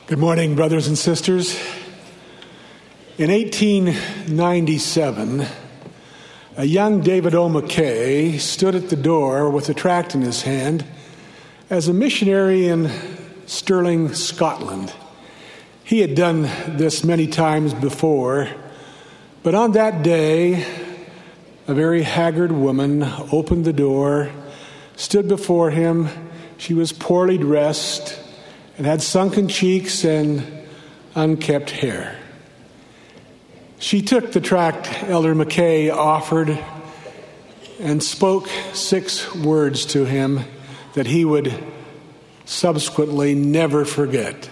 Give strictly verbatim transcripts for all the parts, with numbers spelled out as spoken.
Good morning, brothers and sisters. In eighteen ninety-seven, a young David O. McKay stood at the door with a tract in his hand as a missionary in Stirling, Scotland. He had done this many times before, but on that day, a very haggard woman opened the door, stood before him. She was poorly dressed and had sunken cheeks and unkempt hair. She took the tract Elder McKay offered and spoke six words to him that he would subsequently never forget.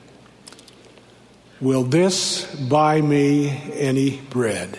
"Will this buy me any bread?"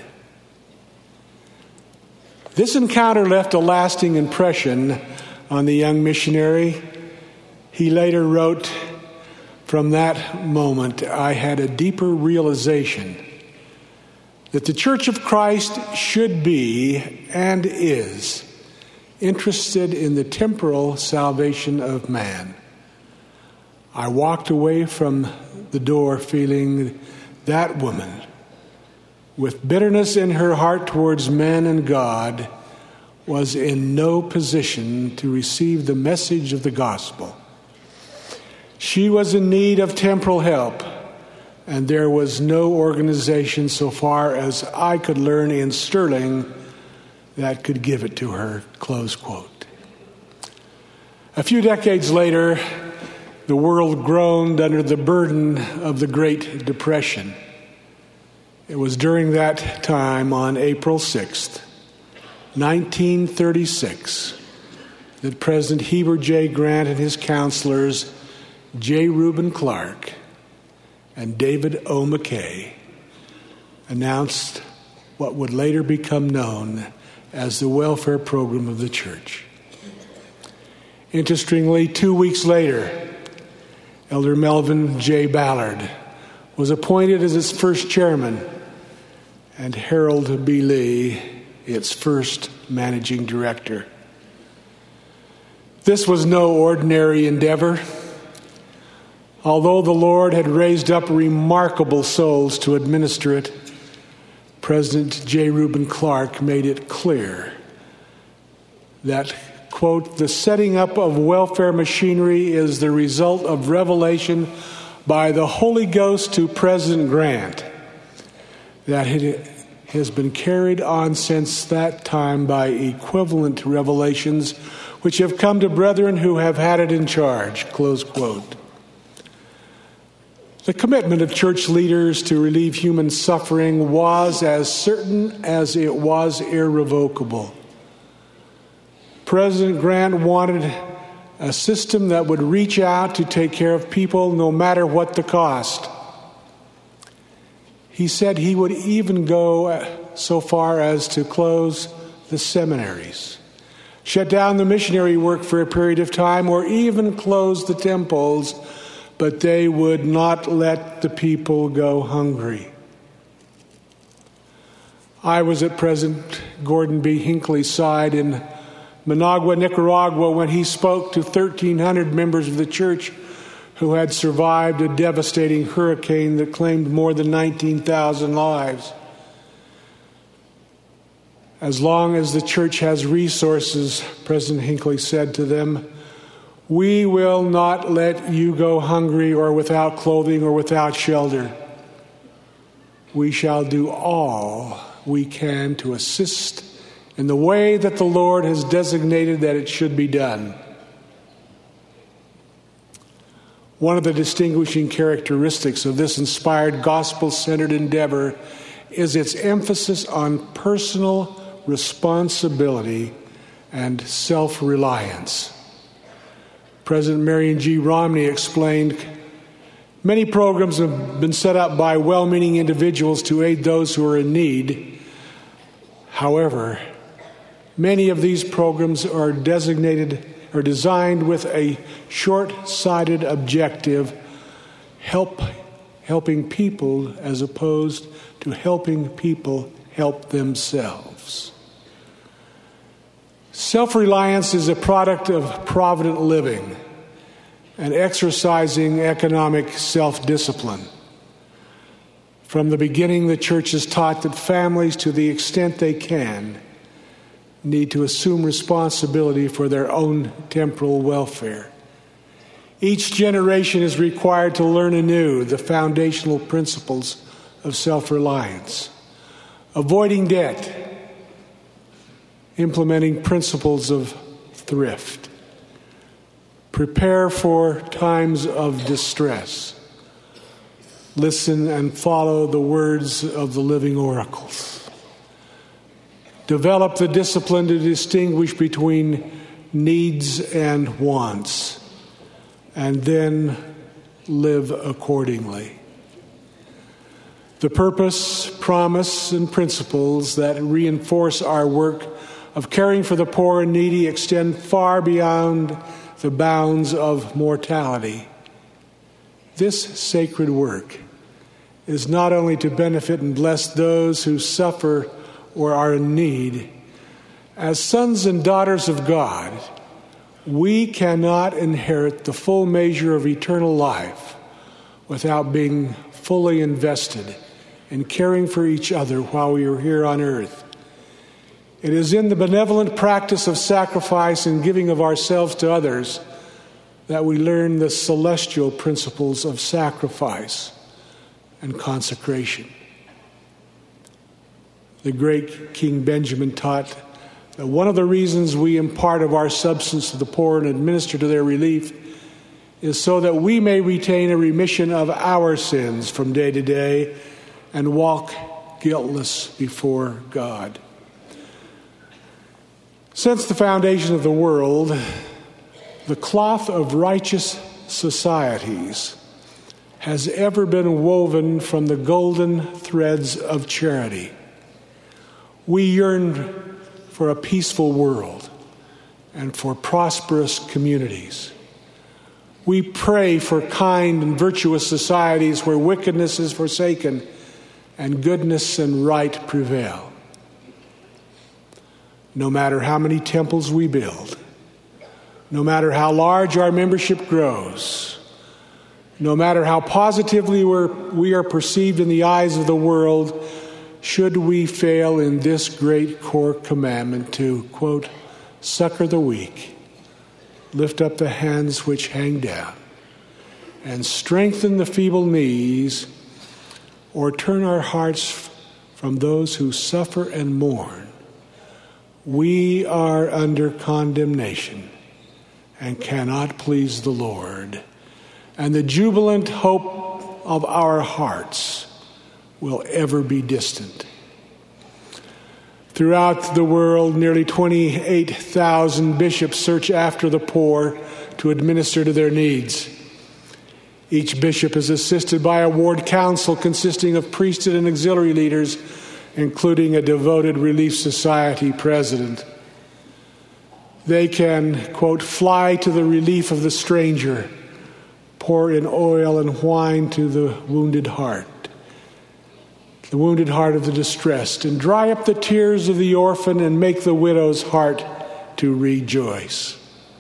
This encounter left a lasting impression on the young missionary. He later wrote, "From that moment, I had a deeper realization that the Church of Christ should be and is interested in the temporal salvation of man. I walked away from the door feeling that woman, with bitterness in her heart towards men and God, was in no position to receive the message of the gospel. She was in need of temporal help, and there was no organization, so far as I could learn in Stirling, that could give it to her," close quote. A few decades later, the world groaned under the burden of the Great Depression. It was during that time, on April sixth, nineteen thirty-six, that President Heber J. Grant and his counselors, J. Reuben Clark and David O. McKay, announced what would later become known as the welfare program of the church. Interestingly, two weeks later, Elder Melvin J. Ballard was appointed as its first chairman, and Harold B. Lee, its first managing director. This was no ordinary endeavor. Although the Lord had raised up remarkable souls to administer it, President J. Reuben Clark made it clear that, quote, "the setting up of welfare machinery is the result of revelation by the Holy Ghost to President Grant, that it has been carried on since that time by equivalent revelations which have come to brethren who have had it in charge," close quote. The commitment of church leaders to relieve human suffering was as certain as it was irrevocable. President Grant wanted a system that would reach out to take care of people no matter what the cost. He said he would even go so far as to close the seminaries, shut down the missionary work for a period of time, or even close the temples, but they would not let the people go hungry. I was at President Gordon B. Hinckley's side in Managua, Nicaragua, when he spoke to thirteen hundred members of the church who had survived a devastating hurricane that claimed more than nineteen thousand lives. "As long as the church has resources," President Hinckley said to them, "we will not let you go hungry or without clothing or without shelter. We shall do all we can to assist in the way that the Lord has designated that it should be done." One of the distinguishing characteristics of this inspired, gospel-centered endeavor is its emphasis on personal responsibility and self-reliance. President Marion G. Romney explained, "Many programs have been set up by well-meaning individuals to aid those who are in need. However, many of these programs are designated or designed with a short-sighted objective, help helping people as opposed to helping people help themselves." Self-reliance is a product of provident living. and exercising economic self-discipline. From the beginning, the church has taught that families, to the extent they can, need to assume responsibility for their own temporal welfare. Each generation is required to learn anew the foundational principles of self-reliance, avoiding debt, implementing principles of thrift, prepare for times of distress, listen and follow the words of the living oracles, develop the discipline to distinguish between needs and wants, and then live accordingly. The purpose, promise, and principles that reinforce our work of caring for the poor and needy extend far beyond the bounds of mortality. This sacred work is not only to benefit and bless those who suffer or are in need. As sons and daughters of God, we cannot inherit the full measure of eternal life without being fully invested in caring for each other while we are here on earth. It is in the benevolent practice of sacrifice and giving of ourselves to others that we learn the celestial principles of sacrifice and consecration. The great King Benjamin taught that one of the reasons we impart of our substance to the poor and administer to their relief is so that we may retain a remission of our sins from day to day and walk guiltless before God. Since the foundation of the world, the cloth of righteous societies has ever been woven from the golden threads of charity. We yearn for a peaceful world and for prosperous communities. We pray for kind and virtuous societies where wickedness is forsaken and goodness and right prevail. No matter how many temples we build, no matter how large our membership grows, no matter how positively we're, we are perceived in the eyes of the world, should we fail in this great core commandment to, quote, succor the weak, lift up the hands which hang down, and strengthen the feeble knees, or turn our hearts from those who suffer and mourn, we are under condemnation and cannot please the Lord, and the jubilant hope of our hearts will ever be distant. Throughout the world, nearly twenty-eight thousand bishops search after the poor to administer to their needs. Each bishop is assisted by a ward council consisting of priesthood and auxiliary leaders, including a devoted Relief Society president. They can, quote, fly to the relief of the stranger, pour in oil and wine to the wounded heart, the wounded heart of the distressed, and dry up the tears of the orphan and make the widow's heart to rejoice.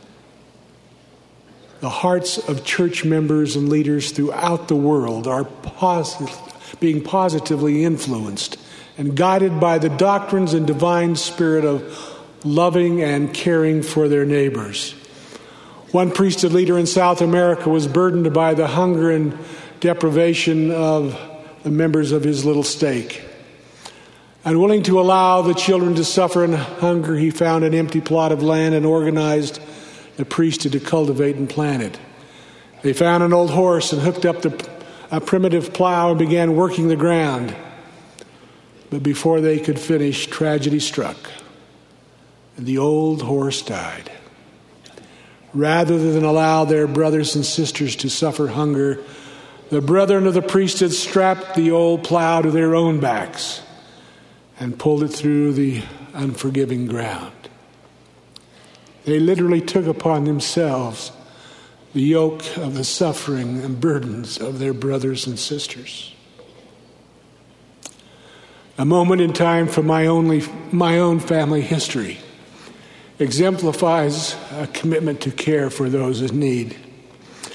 The hearts of church members and leaders throughout the world are posit- being positively influenced and guided by the doctrines and divine spirit of loving and caring for their neighbors. One priesthood leader in South America was burdened by the hunger and deprivation of the members of his little stake. Unwilling to allow the children to suffer in hunger, he found an empty plot of land and organized the priesthood to cultivate and plant it. They found an old horse and hooked up the, a primitive plow and began working the ground. But before they could finish, tragedy struck, and the old horse died. Rather than allow their brothers and sisters to suffer hunger, the brethren of the priesthood strapped the old plow to their own backs and pulled it through the unforgiving ground. They literally took upon themselves the yoke of the suffering and burdens of their brothers and sisters. A moment in time from my only my own family history exemplifies a commitment to care for those in need.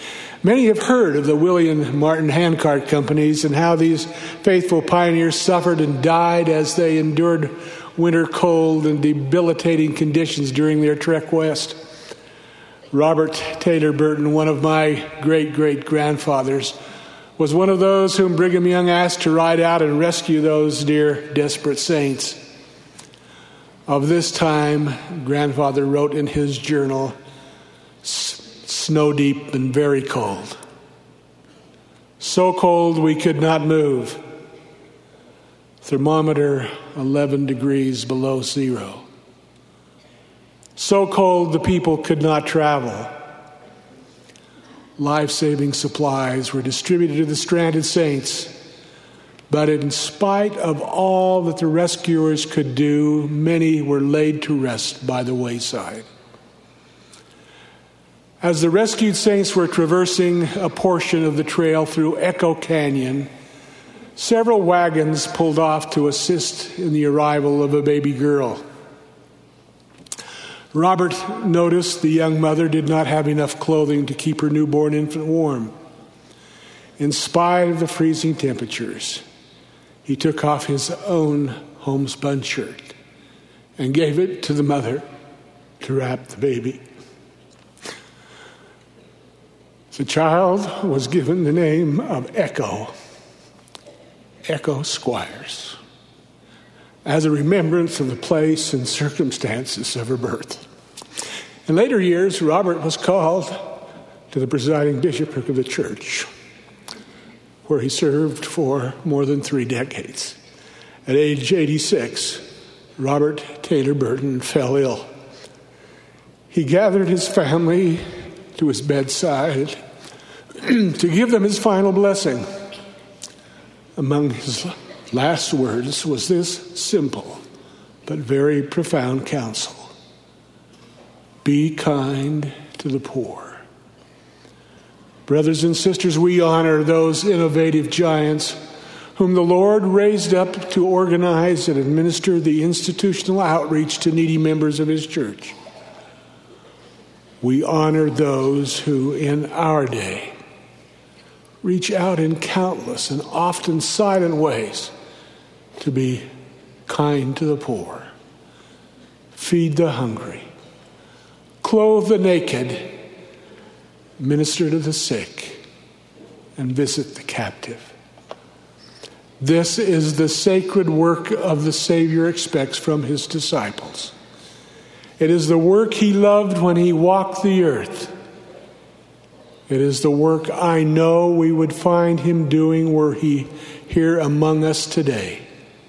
Many have heard of the William Martin handcart companies and how these faithful pioneers suffered and died as they endured winter cold and debilitating conditions during their trek west. Robert Taylor Burton, one of my great-great-grandfathers, was one of those whom Brigham Young asked to ride out and rescue those dear, desperate saints. Of this time, Grandfather wrote in his journal, "Snow deep and very cold. So cold we could not move. Thermometer eleven degrees below zero. So cold the people could not travel. Life-saving supplies were distributed to the stranded saints, but in spite of all that the rescuers could do, many were laid to rest by the wayside." As the rescued saints were traversing a portion of the trail through Echo Canyon, several wagons pulled off to assist in the arrival of a baby girl. Robert noticed the young mother did not have enough clothing to keep her newborn infant warm. In spite of the freezing temperatures, he took off his own homespun shirt and gave it to the mother to wrap the baby. The child was given the name of Echo, Echo Squires, as a remembrance of the place and circumstances of her birth. In later years, Robert was called to the presiding bishopric of the church, where he served for more than three decades. At age eighty-six, Robert Taylor Burton fell ill. He gathered his family to his bedside to give them his final blessing. Among his last words was this simple but very profound counsel: be kind to the poor. Brothers and sisters, we honor those innovative giants whom the Lord raised up to organize and administer the institutional outreach to needy members of his church. We honor those who, in our day, reach out in countless and often silent ways to be kind to the poor, feed the hungry, clothe the naked, minister to the sick, and visit the captive. This is the sacred work of the Savior expects from his disciples. It is the work he loved when he walked the earth. It is the work I know we would find him doing were he here among us today.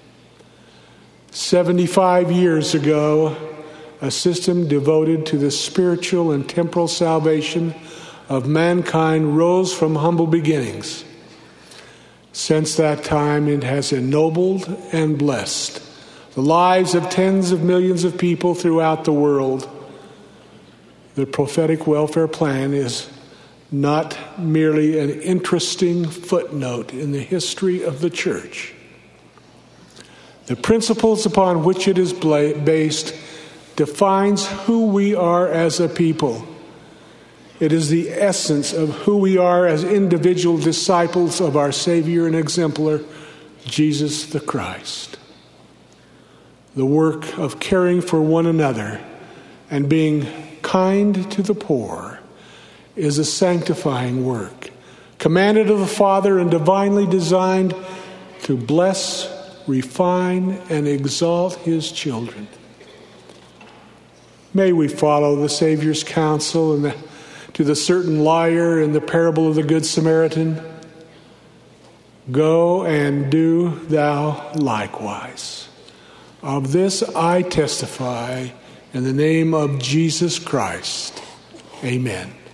seventy-five years ago, a system devoted to the spiritual and temporal salvation of mankind rose from humble beginnings. Since that time, it has ennobled and blessed the lives of tens of millions of people throughout the world. The prophetic welfare plan is not merely an interesting footnote in the history of the church. The principles upon which it is based defines who we are as a people. It is the essence of who we are as individual disciples of our Savior and exemplar, Jesus the Christ. The work of caring for one another and being kind to the poor is a sanctifying work, commanded of the Father and divinely designed to bless, refine, and exalt his children. May we follow the Savior's counsel and the, to the certain liar in the parable of the Good Samaritan. Go and do thou likewise. Of this I testify in the name of Jesus Christ. Amen.